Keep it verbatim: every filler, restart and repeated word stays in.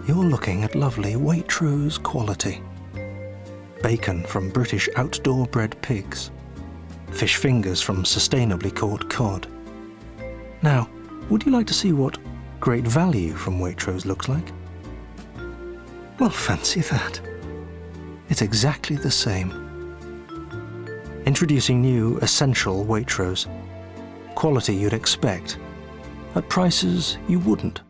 you're looking at lovely Waitrose quality. Bacon from British outdoor bred pigs. Fish fingers from sustainably caught cod. Now, would you like to see what great value from Waitrose looks like? Well, fancy that. It's exactly the same. Introducing new Essential Waitrose. Quality you'd expect, at prices you wouldn't.